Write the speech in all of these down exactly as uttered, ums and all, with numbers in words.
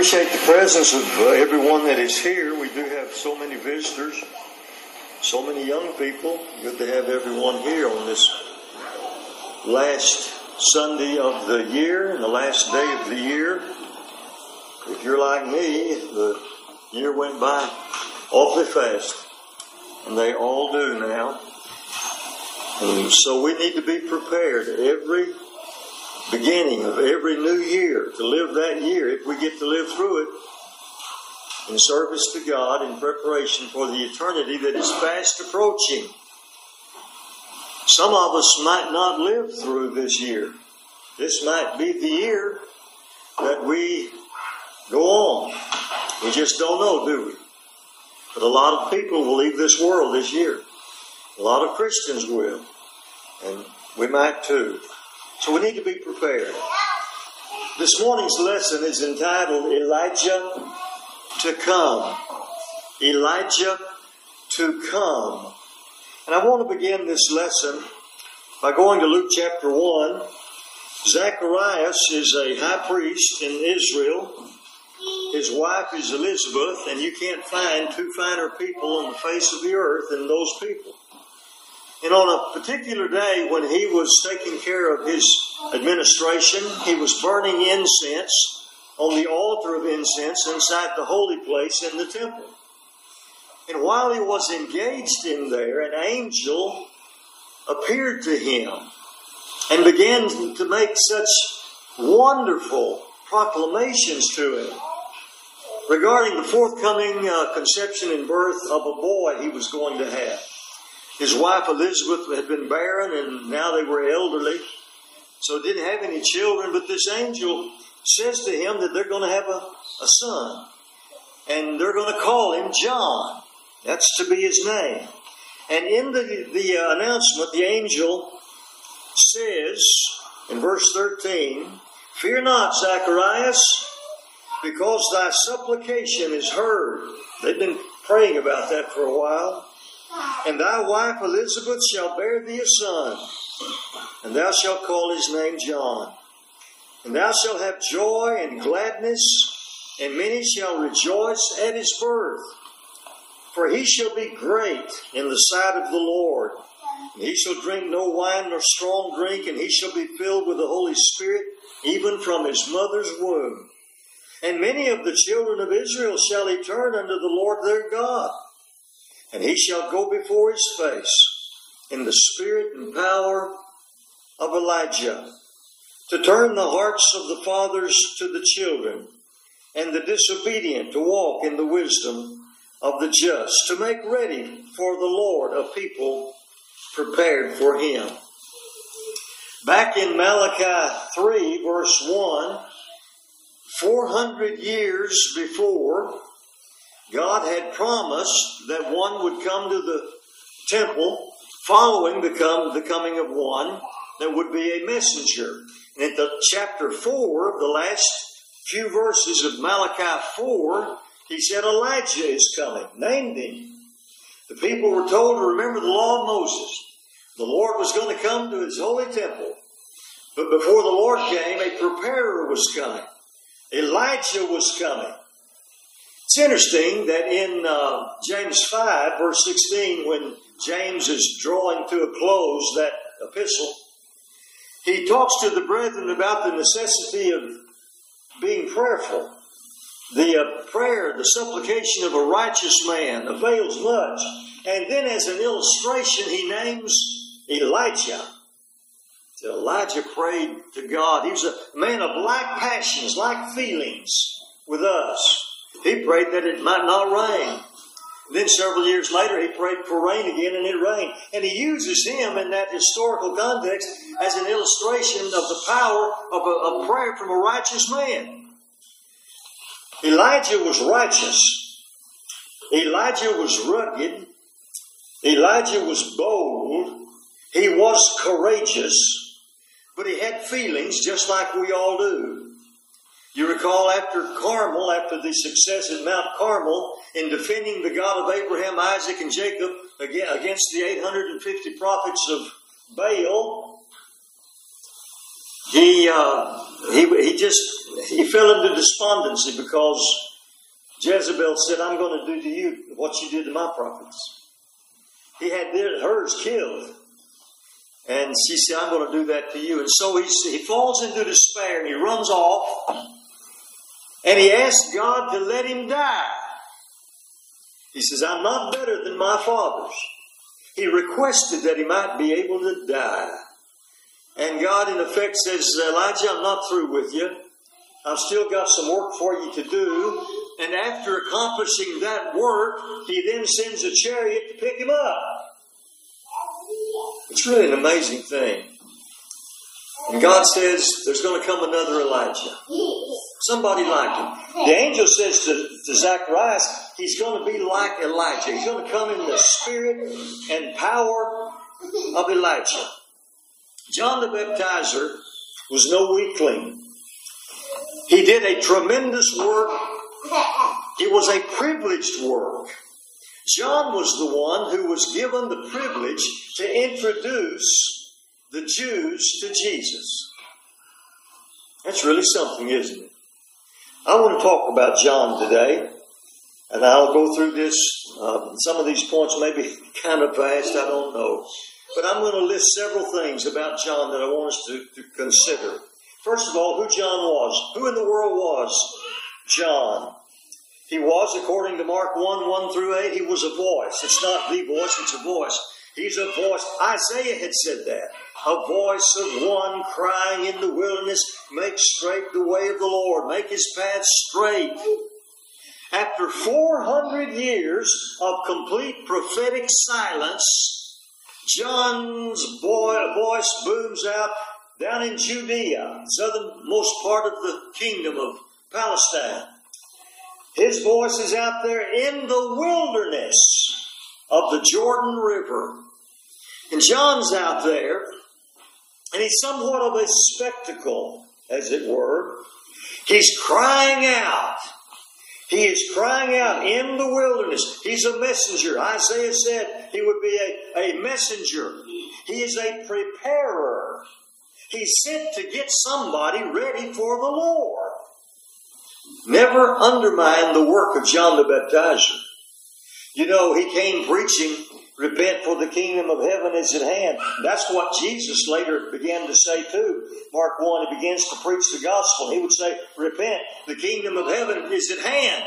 appreciate the presence of uh, everyone that is here. We do have so many visitors, so many young people. Good to have everyone here on this last Sunday of the year and the last day of the year. If you're like me, the year went by awfully fast, and they all do now. And so we need to be prepared every beginning of every new year to live that year, if we get to live through it, in service to God, in preparation for the eternity that is fast approaching. Some of us might not live through this year. This might be the year that we go on. We just don't know, do we? But a lot of people will leave this world this year. A lot of Christians will. And we might too. So we need to be prepared. This morning's lesson is entitled Elijah to Come. Elijah to Come. And I want to begin this lesson by going to Luke chapter one. Zacharias is a high priest in Israel. His wife is Elizabeth, and you can't find two finer people on the face of the earth than those people. And on a particular day when he was taking care of his administration, he was burning incense on the altar of incense inside the holy place in the temple. And while he was engaged in there, an angel appeared to him and began to make such wonderful proclamations to him regarding the forthcoming uh, conception and birth of a boy he was going to have. His wife Elizabeth had been barren, and now they were elderly, so didn't have any children. But this angel says to him that they're going to have a, a son, and they're going to call him John. That's to be his name. And in the, the uh, announcement, the angel says in verse thirteen, "Fear not, Zacharias, because thy supplication is heard." They've been praying about that for a while. "And thy wife Elizabeth shall bear thee a son, and thou shalt call his name John. And thou shalt have joy and gladness, and many shall rejoice at his birth. For he shall be great in the sight of the Lord. And he shall drink no wine nor strong drink, and he shall be filled with the Holy Spirit, even from his mother's womb. And many of the children of Israel shall he turn unto the Lord their God. And he shall go before his face in the spirit and power of Elijah, to turn the hearts of the fathers to the children, and the disobedient to walk in the wisdom of the just, to make ready for the Lord a people prepared for him." Back in Malachi three, verse one, four hundred years before, God had promised that one would come to the temple following the, come, the coming of one that would be a messenger. And in the chapter four, the last few verses of Malachi four, he said Elijah is coming, named him. The people were told to remember the law of Moses. The Lord was going to come to his holy temple. But before the Lord came, a preparer was coming. Elijah was coming. It's interesting that in uh, James five, verse sixteen, when James is drawing to a close that epistle, he talks to the brethren about the necessity of being prayerful. The uh, prayer, the supplication of a righteous man avails much. And then as an illustration, he names Elijah. So Elijah prayed to God. He was a man of like passions, like feelings with us. He prayed that it might not rain. Then several years later, he prayed for rain again, and it rained. And he uses him in that historical context as an illustration of the power of a, a prayer from a righteous man. Elijah was righteous. Elijah was rugged. Elijah was bold. He was courageous. But he had feelings just like we all do. You recall after Carmel, after the success at Mount Carmel, in defending the God of Abraham, Isaac, and Jacob against the eight hundred fifty prophets of Baal, he uh, he, he just, he fell into despondency because Jezebel said, I'm going to do to you what you did to my prophets. He had hers killed. And she said, I'm going to do that to you. And so he, he falls into despair and he runs off. And he asks God to let him die. He says, I'm not better than my fathers. He requested that he might be able to die. And God, in effect, says, Elijah, I'm not through with you. I've still got some work for you to do. And after accomplishing that work, he then sends a chariot to pick him up. It's really an amazing thing. And God says, there's going to come another Elijah. Somebody like him. The angel says to, to Zacharias, he's going to be like Elijah. He's going to come in the spirit and power of Elijah. John the Baptizer was no weakling. He did a tremendous work. It was a privileged work. John was the one who was given the privilege to introduce the Jews to Jesus. That's really something, isn't it? I want to talk about John today, and I'll go through this. Uh, some of these points may be kind of fast, I don't know. But I'm going to list several things about John that I want us to, to consider. First of all, who John was. Who in the world was John? He was, according to Mark one, one through eight, he was a voice. It's not the voice, it's a voice. He's a voice. Isaiah had said that. A voice of one crying in the wilderness, make straight the way of the Lord, make his path straight. After four hundred years of complete prophetic silence, John's boy, voice booms out down in Judea, southernmost part of the kingdom of Palestine. His voice is out there in the wilderness of the Jordan River. And John's out there, and he's somewhat of a spectacle, as it were. He's crying out. He is crying out in the wilderness. He's a messenger. Isaiah said he would be a, a messenger. He is a preparer. He's sent to get somebody ready for the Lord. Never undermine the work of John the Baptizer. You know, he came preaching, repent for the kingdom of heaven is at hand. That's what Jesus later began to say too. Mark one, he begins to preach the gospel. He would say, repent, the kingdom of heaven is at hand.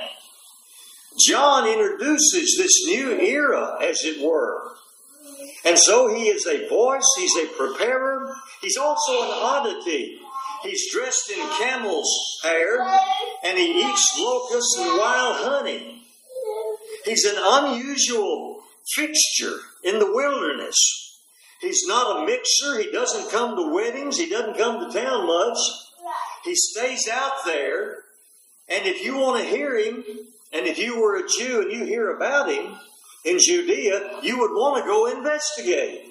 John introduces this new era, as it were. And so he is a voice, he's a preparer, he's also an oddity. He's dressed in camel's hair, and he eats locusts and wild honey. He's an unusual fixture in the wilderness. He's not a mixer. He doesn't come to weddings. He doesn't come to town much. He stays out there, and if you want to hear him, and if you were a Jew and you hear about him in Judea, you would want to go investigate.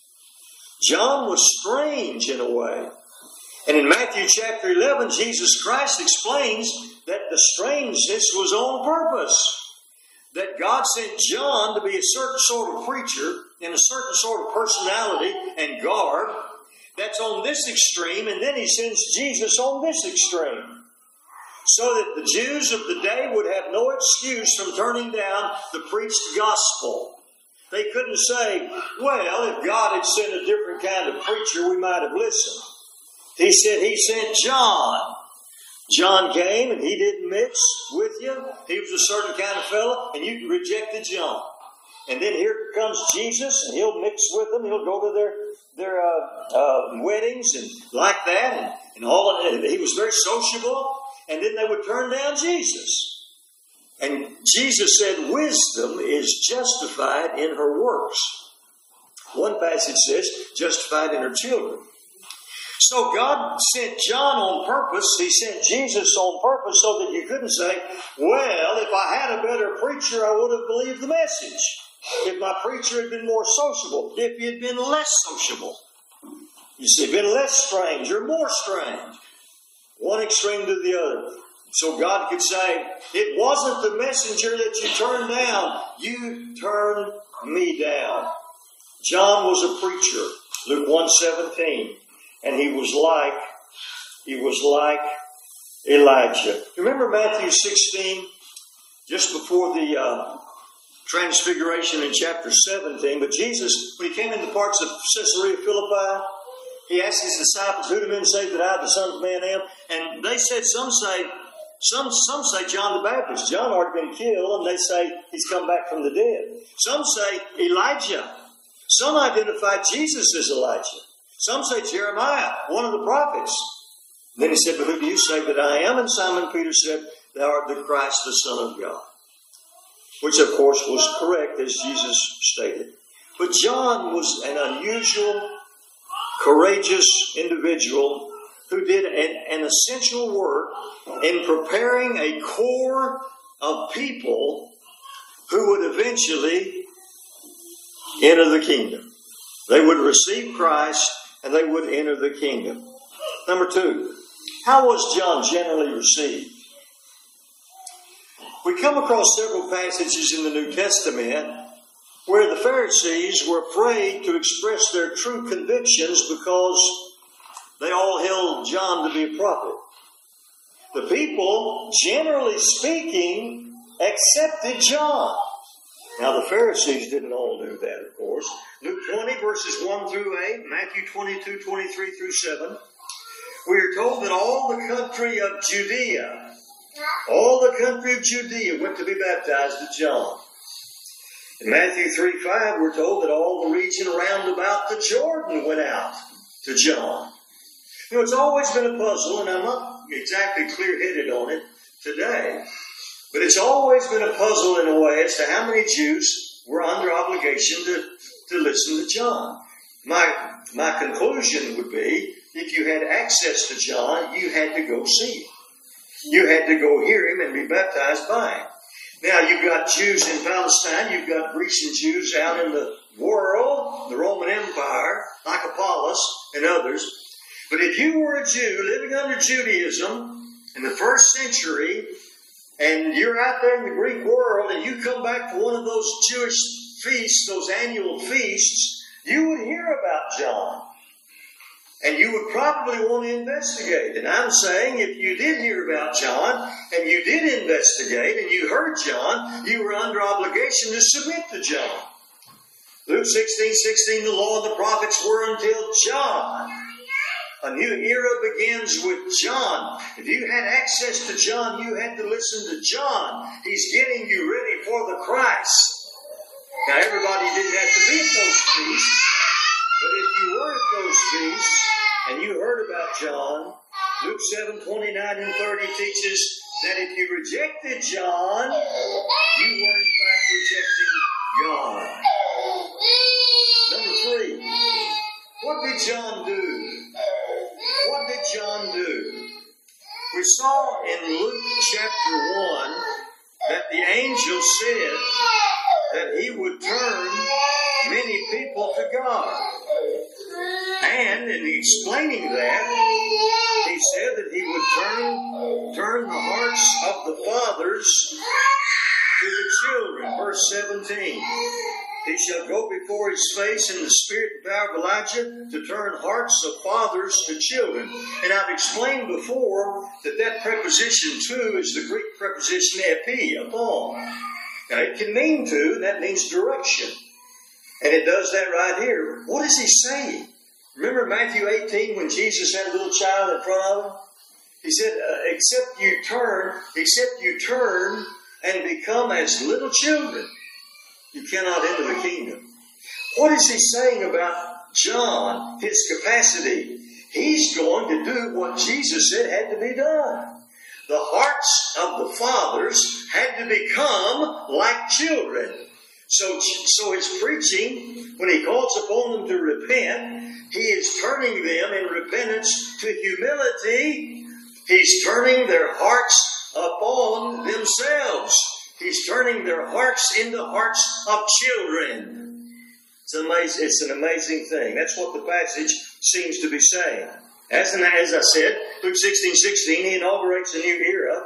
John was strange in a way. And in Matthew chapter eleven, Jesus Christ explains that the strangeness was on purpose. That God sent John to be a certain sort of preacher in a certain sort of personality and garb that's on this extreme, and then he sends Jesus on this extreme. So that the Jews of the day would have no excuse from turning down the preached gospel. They couldn't say, well, if God had sent a different kind of preacher, we might have listened. He said he sent John. John came and he didn't mix with you. He was a certain kind of fellow, and you rejected John. And then here comes Jesus, and he'll mix with them. He'll go to their their uh, uh, weddings and like that, and, and all of it. He was very sociable. And then they would turn down Jesus. And Jesus said, wisdom is justified in her works. One passage says, justified in her children. So God sent John on purpose. He sent Jesus on purpose so that you couldn't say, well, if I had a better preacher, I would have believed the message. If my preacher had been more sociable. If he had been less sociable. You see, been less strange or more strange. One extreme to the other. So God could say, it wasn't the messenger that you turned down. You turned me down. John was a preacher. Luke one seventeen. And he was like he was like Elijah. Remember Matthew sixteen, just before the uh, Transfiguration in chapter seventeen, but Jesus, when he came into parts of Caesarea Philippi, he asked his disciples, who do men say that I, the Son of Man, am? And they said, some say, some some say John the Baptist. John already been killed, and they say he's come back from the dead. Some say Elijah. Some identify Jesus as Elijah. Some say Jeremiah, one of the prophets. And then he said, but who do you say that I am? And Simon Peter said, thou art the Christ, the Son of God. Which, of course, was correct, as Jesus stated. But John was an unusual, courageous individual who did an, an essential work in preparing a core of people who would eventually enter the kingdom. They would receive Christ and they would enter the kingdom. Number two, how was John generally received? We come across several passages in the New Testament where the Pharisees were afraid to express their true convictions because they all held John to be a prophet. The people, generally speaking, accepted John. Now, the Pharisees didn't all do that, of course. Luke twenty, verses one through eight, Matthew twenty-two, twenty-three through seven. We are told that all the country of Judea, all the country of Judea went to be baptized at John. In Matthew three five, we're told that all the region around about the Jordan went out to John. You know, it's always been a puzzle, and I'm not exactly clear-headed on it today, but it's always been a puzzle in a way as to how many Jews were under obligation to, to listen to John. My, my conclusion would be, if you had access to John, you had to go see him. You had to go hear him and be baptized by him. Now, you've got Jews in Palestine, you've got Grecian Jews out in the world, the Roman Empire, like Apollos and others. But if you were a Jew living under Judaism in the first century, and you're out there in the Greek world, and you come back to one of those Jewish feasts, those annual feasts, you would hear about John. And you would probably want to investigate. And I'm saying if you did hear about John, and you did investigate, and you heard John, you were under obligation to submit to John. Luke sixteen sixteen, the law and the prophets were until John. A new era begins with John. If you had access to John, you had to listen to John. He's getting you ready for the Christ. Now, everybody didn't have to be at those feasts, but if you were at those feasts and you heard about John, Luke seven twenty-nine and thirty teaches that if you rejected John, you were in fact rejecting God. Number three, what did John do? What did John do? We saw in Luke chapter one that the angel said that he would turn many people to God. And in explaining that, he said that he would turn, turn the hearts of the fathers to the children. Verse seventeen. He shall go before his face in the spirit and power of Elijah to turn hearts of fathers to children. And I've explained before that that preposition to is the Greek preposition epi, upon. Now it can mean to, and that means direction. And it does that right here. What is he saying? Remember Matthew eighteen when Jesus had a little child in front of him? He said, uh, except you turn, except you turn and become as little children, you cannot enter the kingdom. What is he saying about John, his capacity? He's going to do what Jesus said had to be done. The hearts of the fathers had to become like children. So, so his preaching, when he calls upon them to repent, he is turning them in repentance to humility. He's turning their hearts upon themselves. He's turning their hearts into hearts of children. It's amazing. It's an amazing thing. That's what the passage seems to be saying. As, as I said, Luke sixteen sixteen, he inaugurates a new era.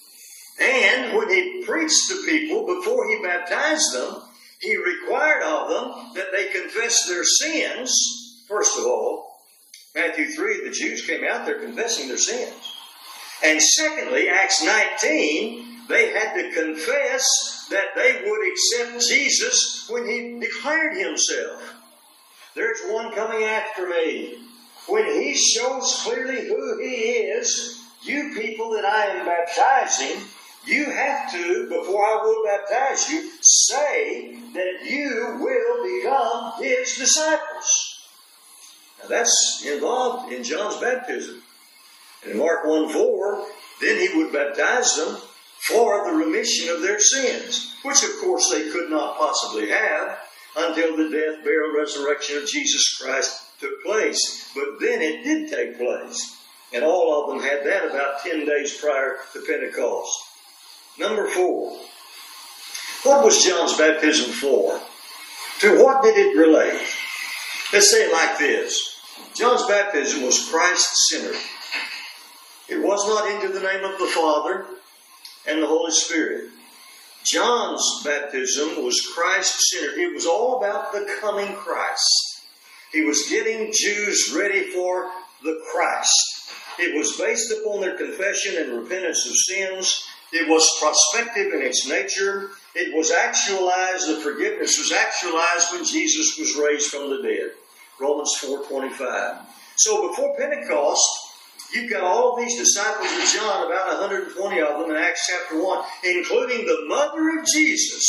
And when he preached to people before he baptized them, he required of them that they confess their sins, first of all, Matthew three, the Jews came out there confessing their sins. And secondly, Acts nineteen, they had to confess that they would accept Jesus when he declared himself. There's one coming after me. When he shows clearly who he is, you people that I am baptizing, you have to, before I will baptize you, say that you will become his disciples. Now that's involved in John's baptism. And in Mark one four, then he would baptize them for the remission of their sins, which of course they could not possibly have until the death, burial, resurrection of Jesus Christ took place. But then it did take place. And all of them had that about ten days prior to Pentecost. Number four. What was John's baptism for? To what did it relate? Let's say it like this. John's baptism was Christ-centered. It was not into the name of the Father and the Holy Spirit. John's baptism was Christ-centered. It was all about the coming Christ. He was getting Jews ready for the Christ. It was based upon their confession and repentance of sins. It was prospective in its nature. It was actualized, the forgiveness was actualized when Jesus was raised from the dead. Romans four twenty-five. So before Pentecost, you've got all of these disciples of John, about one hundred twenty of them in Acts chapter one, including the mother of Jesus,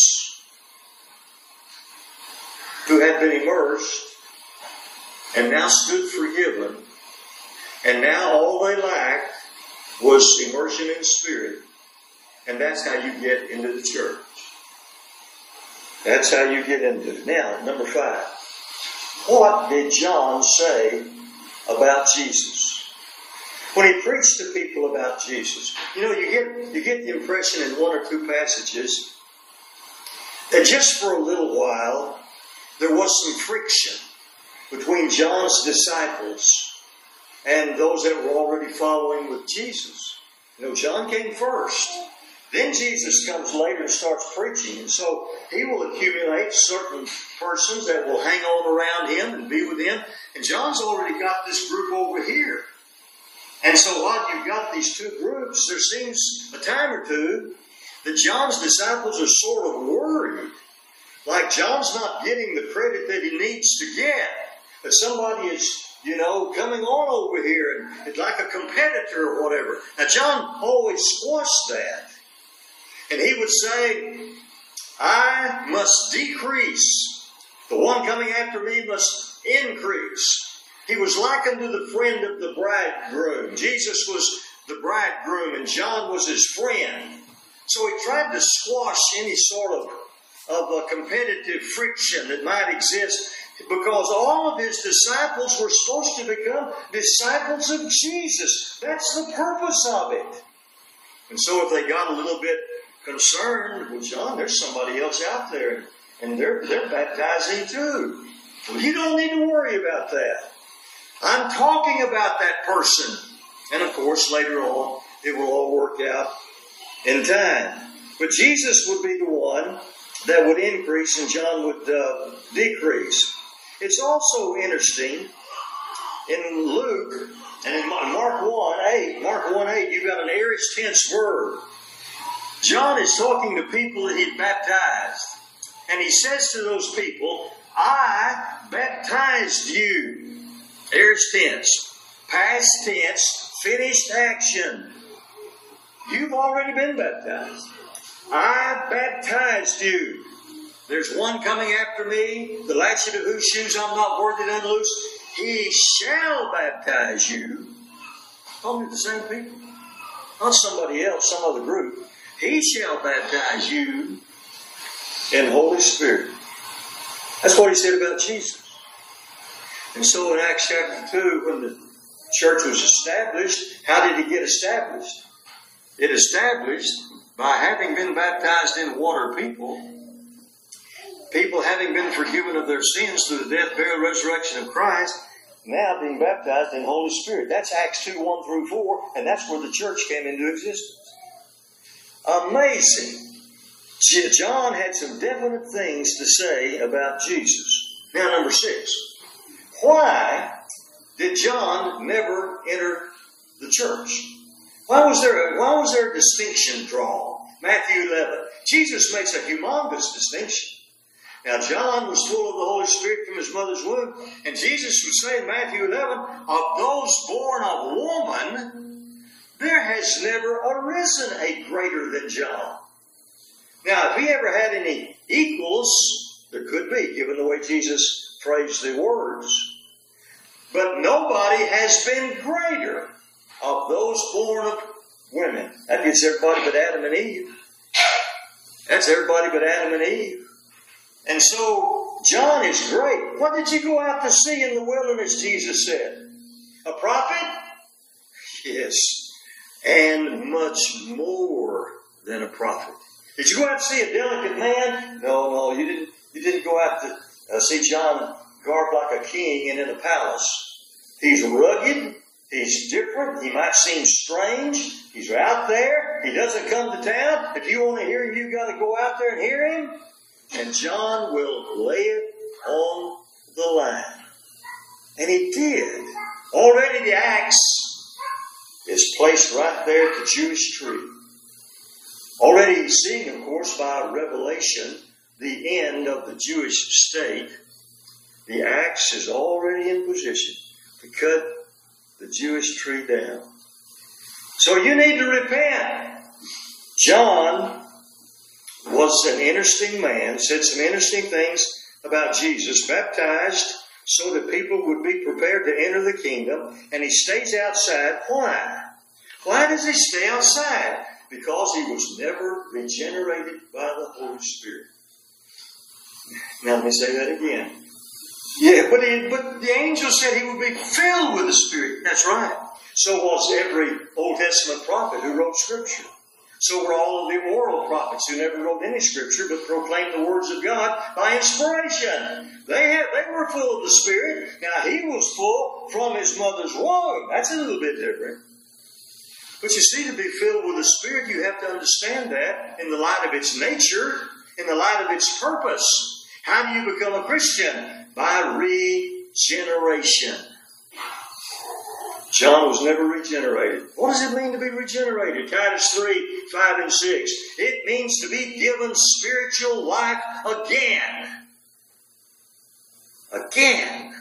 who had been immersed and now stood forgiven. And now all they lacked was immersion in spirit. And that's how you get into the church. That's how you get into it. Now, number five. What did John say about Jesus? When he preached to people about Jesus, you know, you get, you get the impression in one or two passages that just for a little while there was some friction between John's disciples and those that were already following with Jesus. You know, John came first. Then Jesus comes later and starts preaching. And so he will accumulate certain persons that will hang on around him and be with him. And John's already got this group over here. And so while you've got these two groups, there seems a time or two that John's disciples are sort of worried. Like John's not getting the credit that he needs to get. That somebody is, you know, coming on over here and it's like a competitor or whatever. Now John always squashed that. And he would say, I must decrease. The one coming after me must increase. He was likened to the friend of the bridegroom. Jesus was the bridegroom and John was his friend. So he tried to squash any sort of, of a competitive friction that might exist, because all of his disciples were supposed to become disciples of Jesus. That's the purpose of it. And so if they got a little bit concerned, well, John, there's somebody else out there, and they're, they're baptizing too. Well, you don't need to worry about that. I'm talking about that person. And of course, later on, it will all work out in time. But Jesus would be the one that would increase and John would uh, decrease. It's also interesting in Luke and in Mark one eight, Mark one eight, you've got an aorist tense word. John is talking to people that he'd baptized. And he says to those people, I baptized you. Aorist tense. Past tense. Finished action. You've already been baptized. I baptized you. There's one coming after me, the latchet of whose shoes I'm not worthy to unloose. He shall baptize you. Talking to the same people. Not somebody else, some other group. He shall baptize you in Holy Spirit. That's what he said about Jesus. And so in Acts chapter two, when the church was established, how did it get established? It established by having been baptized in water people, people having been forgiven of their sins through the death, burial, resurrection of Christ, now being baptized in Holy Spirit. That's Acts two, one through four, and that's where the church came into existence. Amazing. John had some definite things to say about Jesus. Now, number six. Why did John never enter the church? Why was there a, why was there a distinction drawn? Matthew eleven. Jesus makes a humongous distinction. Now, John was full of the Holy Spirit from his mother's womb, and Jesus would say in Matthew eleven, of those born of woman, there has never arisen a greater than John. Now, if he ever had any equals, there could be, given the way Jesus phrased the words. But nobody has been greater of those born of women. That gets everybody but Adam and Eve. That's everybody but Adam and Eve. And so, John is great. What did you go out to see in the wilderness, Jesus said? A prophet? Yes. And much more than a prophet. Did you go out to see a delicate man? No, no, you didn't. You didn't go out to uh, see John garbed like a king and in a palace. He's rugged. He's different. He might seem strange. He's out there. He doesn't come to town. If you want to hear him, you've got to go out there and hear him. And John will lay it on the line. And he did. Already the axe is placed right there at the Jewish tree. Already he's seeing, of course, by revelation, the end of the Jewish state. The axe is already in position to cut the Jewish tree down. So you need to repent. John was an interesting man, said some interesting things about Jesus, baptized so that people would be prepared to enter the kingdom, and he stays outside. Why? Why does he stay outside? Because he was never regenerated by the Holy Spirit. Now let me say that again. Yeah, but, he, but the angel said he would be filled with the Spirit. That's right. So was every Old Testament prophet who wrote Scripture. So were all of the oral prophets who never wrote any Scripture but proclaimed the words of God by inspiration. They had, they were full of the Spirit. Now he was full from his mother's womb. That's a little bit different. But you see, to be filled with the Spirit, you have to understand that in the light of its nature, in the light of its purpose. How do you become a Christian? By regeneration. John was never regenerated. What does it mean to be regenerated? Titus three, five and six. It means to be given spiritual life again. Again.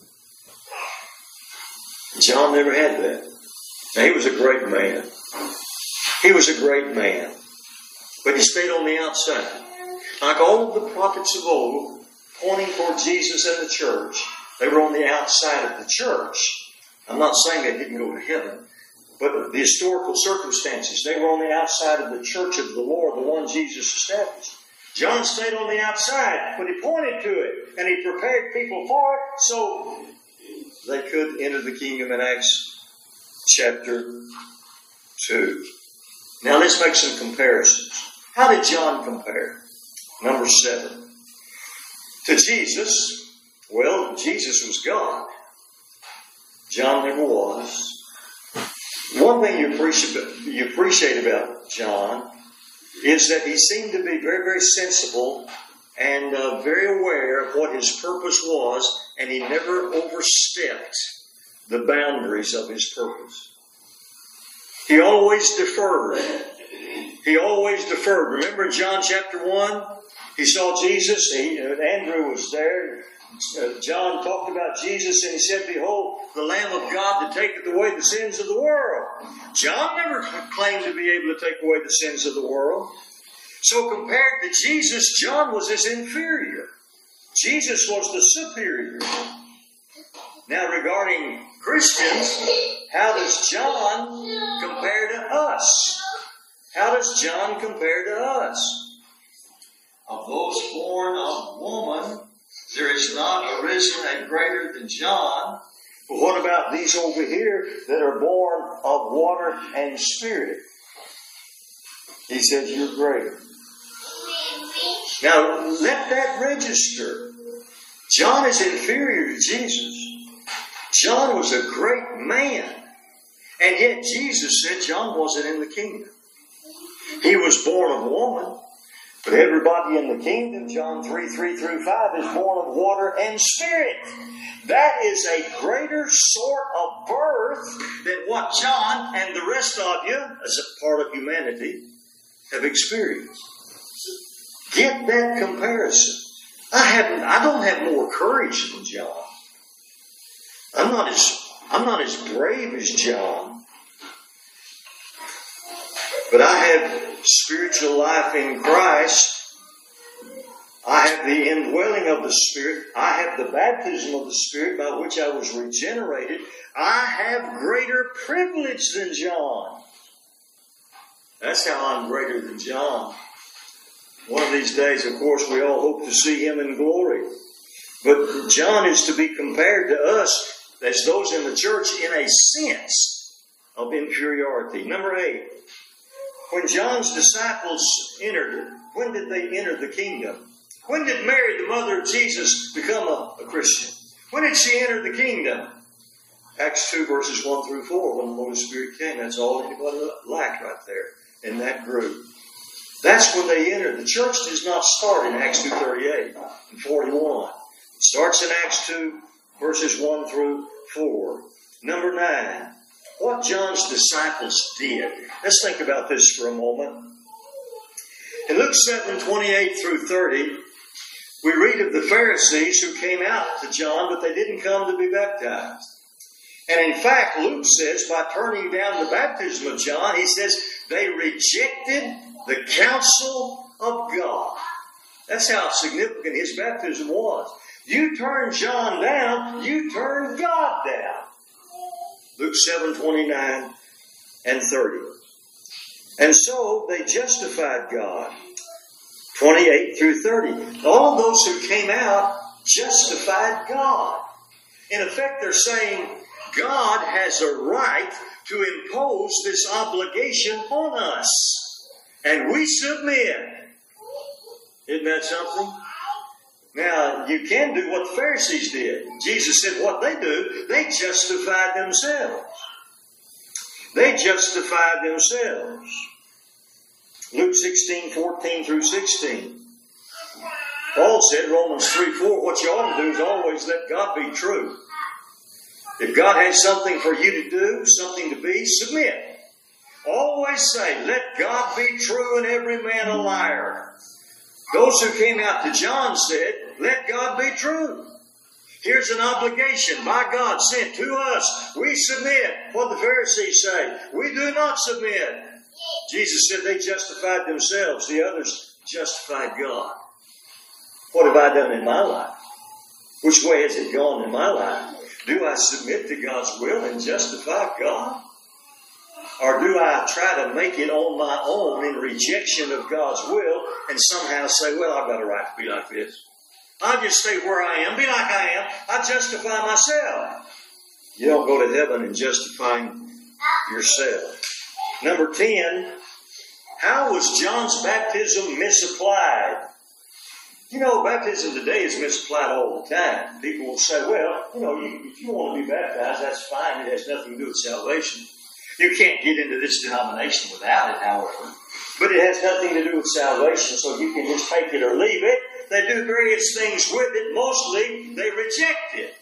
John never had that. Now, he was a great man. He was a great man. But he stayed on the outside. Like all of the prophets of old, pointing toward Jesus and the church, they were on the outside of the church. I'm not saying they didn't go to heaven, but the historical circumstances, they were on the outside of the church of the Lord, the one Jesus established. John stayed on the outside, but he pointed to it, and he prepared people for it so they could enter the kingdom in Acts chapter two. Now let's make some comparisons. How did John compare? Number seven. To Jesus, well, Jesus was God. John never was. One thing you appreciate, you appreciate about John is that he seemed to be very, very sensible and uh, very aware of what his purpose was, and he never overstepped the boundaries of his purpose. He always deferred. He always deferred. Remember John chapter one? He saw Jesus. He, uh, Andrew was there. Uh, John talked about Jesus, and he said, "Behold, the Lamb of God that taketh away the sins of the world." John never claimed to be able to take away the sins of the world. So compared to Jesus, John was his inferior. Jesus was the superior. Now regarding Christians, how does John compare to us? How does John compare to us? Of those born of woman, there is not arisen a greater than John. But what about these over here that are born of water and spirit? He says, you're greater. Now, let that register. John is inferior to Jesus. John was a great man. And yet Jesus said John wasn't in the kingdom. He was born of woman. But everybody in the kingdom, John three, three through five, is born of water and spirit. That is a greater sort of birth than what John and the rest of you, as a part of humanity, have experienced. Get that comparison. I haven't. I don't have more courage than John. I'm not as. I'm not as brave as John. But I have spiritual life in Christ. I have the indwelling of the Spirit. I have the baptism of the Spirit by which I was regenerated. I have greater privilege than John. That's how I'm greater than John. One of these days, of course, we all hope to see him in glory. But John is to be compared to us as those in the church in a sense of inferiority. Number eight, when John's disciples entered, when did they enter the kingdom? When did Mary, the mother of Jesus, become a, a Christian? When did she enter the kingdom? Acts two, verses one through four, when the Holy Spirit came. That's all anybody lacked right there in that group. That's when they entered. The church does not start in Acts two thirty-eight and forty-one. It starts in Acts two, verses one through four. Number nine, what John's disciples did. Let's think about this for a moment. In Luke seven, twenty-eight through thirty, we read of the Pharisees who came out to John, but they didn't come to be baptized. And in fact, Luke says, by turning down the baptism of John, he says they rejected the counsel of God. That's how significant his baptism was. You turn John down, you turn God down. Luke seven, twenty-nine and thirty. And so they justified God. twenty-eight through thirty. All those who came out justified God. In effect, they're saying God has a right to impose this obligation on us. And we submit. Isn't that something? Now, you can do what the Pharisees did. Jesus said what they do, they justify themselves. They justify themselves. Luke sixteen, fourteen through sixteen. Paul said, Romans three, four, what you ought to do is always let God be true. If God has something for you to do, something to be, submit. Always say, let God be true and every man a liar. Those who came out to John said, let God be true. Here's an obligation by God sent to us. We submit. What the Pharisees say, we do not submit. Jesus said they justified themselves. The others justified God. What have I done in my life? Which way has it gone in my life? Do I submit to God's will and justify God? Or do I try to make it on my own in rejection of God's will and somehow say, well, I've got a right to be like this. I'll just stay where I am, be like I am. I justify myself. You don't go to heaven in justifying yourself. Number ten, how was John's baptism misapplied? You know, baptism today is misapplied all the time. People will say, well, you know, you, if you want to be baptized, that's fine. It has nothing to do with salvation. You can't get into this denomination without it, however. But it has nothing to do with salvation, so you can just take it or leave it. They do various things with it. Mostly, they reject it.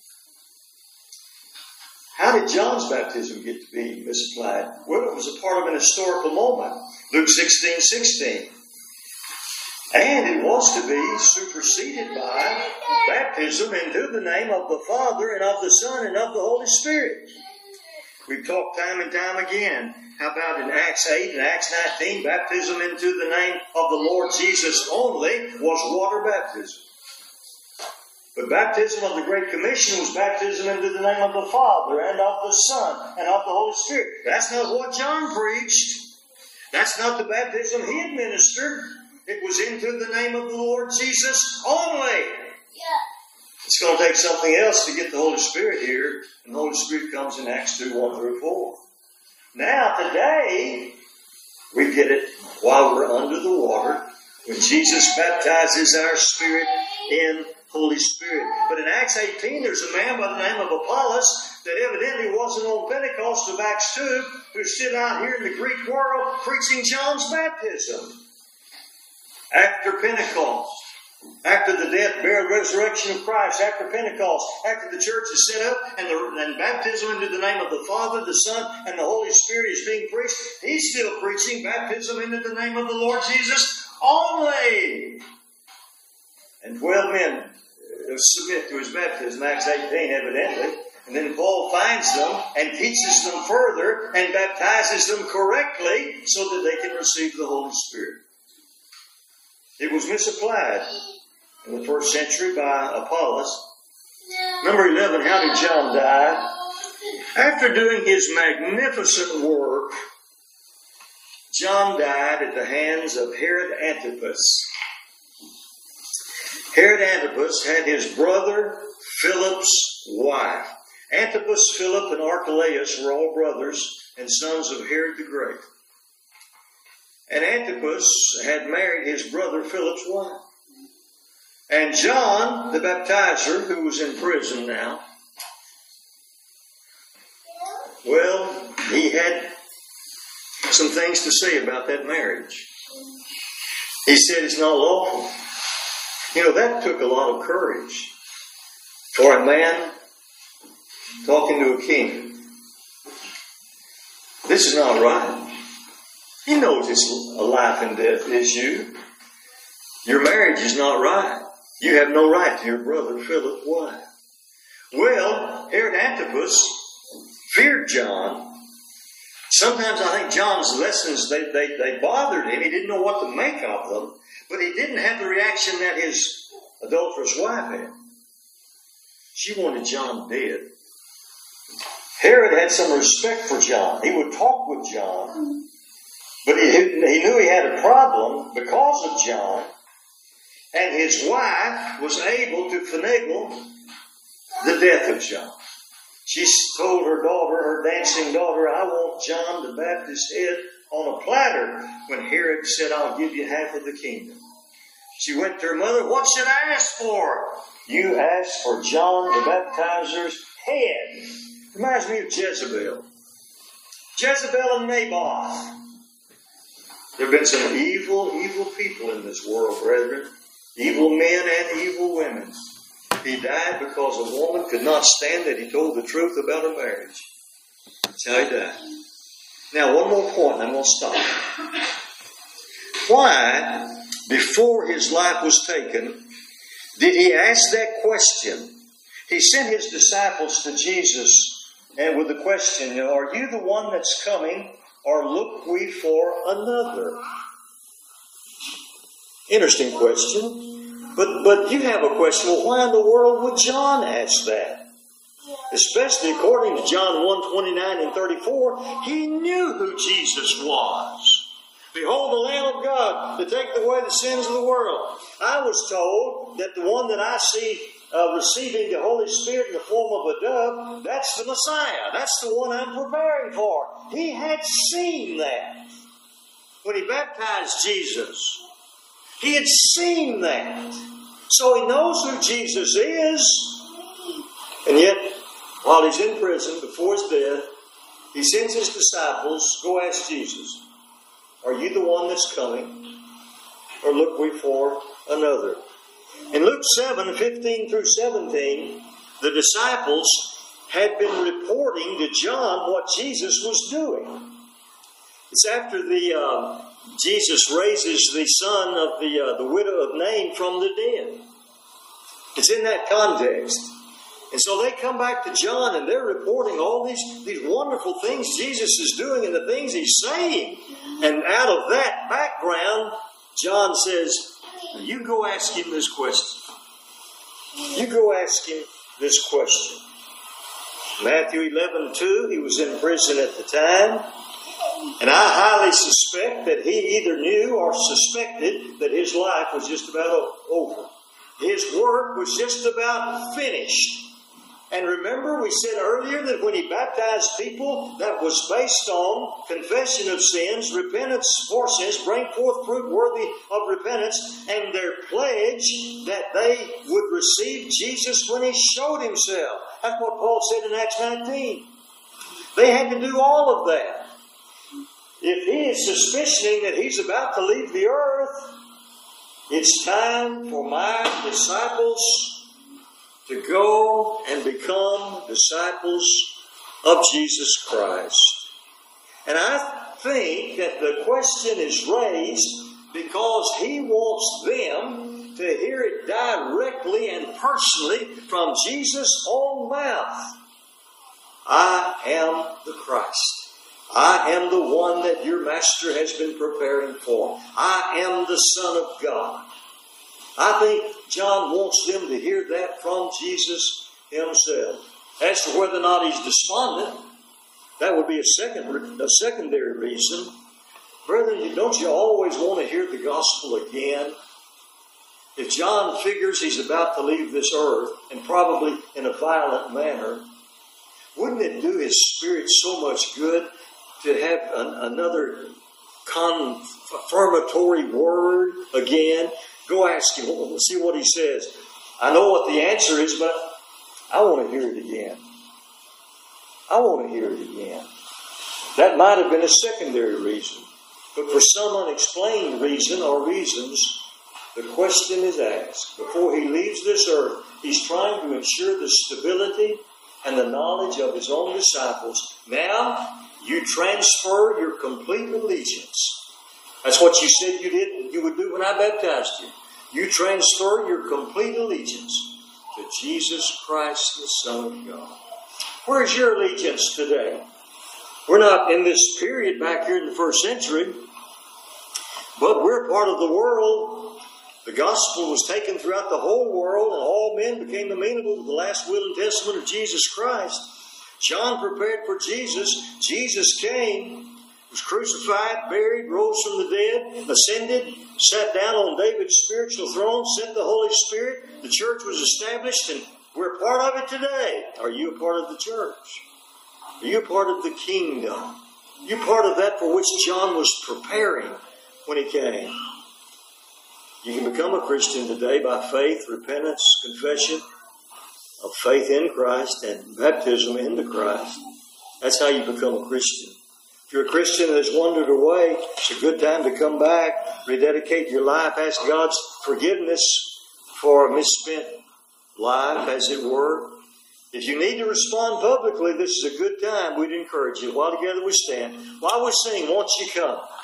How did John's baptism get to be misapplied? Well, it was a part of an historical moment. Luke sixteen, sixteen. And it was to be superseded by baptism into the name of the Father and of the Son and of the Holy Spirit. We've talked time and time again. How about in Acts eight and Acts nineteen, baptism into the name of the Lord Jesus only was water baptism. But baptism of the Great Commission was baptism into the name of the Father and of the Son and of the Holy Spirit. That's not what John preached. That's not the baptism he administered. It was into the name of the Lord Jesus only. It's going to take something else to get the Holy Spirit here. And the Holy Spirit comes in Acts two, one through four. Now, today, we get it while we're under the water, when Jesus baptizes our spirit in Holy Spirit. But in Acts eighteen, there's a man by the name of Apollos that evidently wasn't on Pentecost of Acts two, who's still out here in the Greek world preaching John's baptism. After Pentecost, after the death, burial, resurrection of Christ, after Pentecost, after the church is set up and, the, and baptism into the name of the Father, the Son, and the Holy Spirit is being preached, he's still preaching baptism into the name of the Lord Jesus only. And twelve men submit to his baptism, Acts eighteen evidently. And then Paul finds them and teaches them further and baptizes them correctly so that they can receive the Holy Spirit. It was misapplied in the first century by Apollos. Number eleven, how did John die? After doing his magnificent work, John died at the hands of Herod Antipas. Herod Antipas had his brother Philip's wife. Antipas, Philip, and Archelaus were all brothers and sons of Herod the Great. And Antipas had married his brother Philip's wife. And John, the baptizer, who was in prison now, well, he had some things to say about that marriage. He said it's not lawful. You know, that took a lot of courage for a man talking to a king. This is not right. He knows it's a life and death issue. Your marriage is not right. You have no right to your brother Philip's wife. Well, Herod Antipas feared John. Sometimes I think John's lessons, they, they, they bothered him. He didn't know what to make of them. But he didn't have the reaction that his adulterous wife had. She wanted John dead. Herod had some respect for John. He would talk with John. But he, he knew he had a problem because of John. And his wife was able to finagle the death of John. She told her daughter, her dancing daughter, I want John the Baptist's head on a platter. When Herod said, I'll give you half of the kingdom. She went to her mother, what should I ask for? You asked for John the Baptizer's head. Reminds me of Jezebel. Jezebel and Naboth. There have been some evil, evil people in this world, brethren. Evil men and evil women. He died because a woman could not stand that he told the truth about her marriage. That's how he died. Now, one more point, and I'm going to stop. Why, before his life was taken, did he ask that question? He sent his disciples to Jesus and with the question, are you the one that's coming, or look we for another? Interesting question. But but you have a question, well, why in the world would John ask that? Especially according to John one, twenty-nine and thirty-four, he knew who Jesus was. Behold the Lamb of God to take away the sins of the world. I was told that the one that I see uh, receiving the Holy Spirit in the form of a dove, that's the Messiah. That's the one I'm preparing for. He had seen that when he baptized Jesus. He had seen that. So he knows who Jesus is. And yet, while he's in prison before his death, he sends his disciples, go ask Jesus, are you the one that's coming? Or look we for another? In Luke seven, fifteen through seventeen, the disciples had been reporting to John what Jesus was doing. It's after the uh, Jesus raises the son of the uh, the widow of Nain from the dead. It's in that context. And so they come back to John and they're reporting all these, these wonderful things Jesus is doing and the things he's saying. And out of that background, John says, you go ask him this question. You go ask him this question. Matthew eleven two, he was in prison at the time. And I highly suspect that he either knew or suspected that his life was just about over. His work was just about finished. And remember, we said earlier that when he baptized people, that was based on confession of sins, repentance for sins, bring forth fruit worthy of repentance, and their pledge that they would receive Jesus when he showed himself. That's what Paul said in Acts nineteen. They had to do all of that. If he is suspicioning that he's about to leave the earth, It's time for my disciples to go and become disciples of Jesus Christ. And I think that the question is raised because he wants them to hear it directly and personally from Jesus' own mouth. I am the Christ. I am the one that your master has been preparing for. I am the Son of God. I think John wants them to hear that from Jesus himself. As to whether or not he's despondent, that would be a second, a secondary reason. Brethren, don't you always want to hear the gospel again? If John figures he's about to leave this earth, and probably in a violent manner, wouldn't it do his spirit so much good to have an, another confirmatory word again? Go ask him. We'll see what he says. I know what the answer is, but I want to hear it again. I want to hear it again. That might have been a secondary reason. But for some unexplained reason or reasons, the question is asked. Before he leaves this earth, he's trying to ensure the stability and the knowledge of his own disciples. Now, you transfer your complete allegiance. That's what you said you did, you would do when I baptized you. You transfer your complete allegiance to Jesus Christ, the Son of God. Where's your allegiance today? We're not in this period back here in the first century, but we're part of the world. The gospel was taken throughout the whole world, and all men became amenable to the last will and testament of Jesus Christ. John prepared for Jesus. Jesus came, was crucified, buried, rose from the dead, ascended, sat down on David's spiritual throne, sent the Holy Spirit. The church was established, and we're part of it today. Are you a part of the church? Are you a part of the kingdom? Are you part of that for which John was preparing when he came? You can become a Christian today by faith, repentance, confession of faith in Christ, and baptism into Christ. That's how you become a Christian. If you're a Christian that has wandered away, it's a good time to come back, rededicate your life, ask God's forgiveness for a misspent life, as it were. If you need to respond publicly, this is a good time. We'd encourage you. While together we stand, while we sing, won't you come?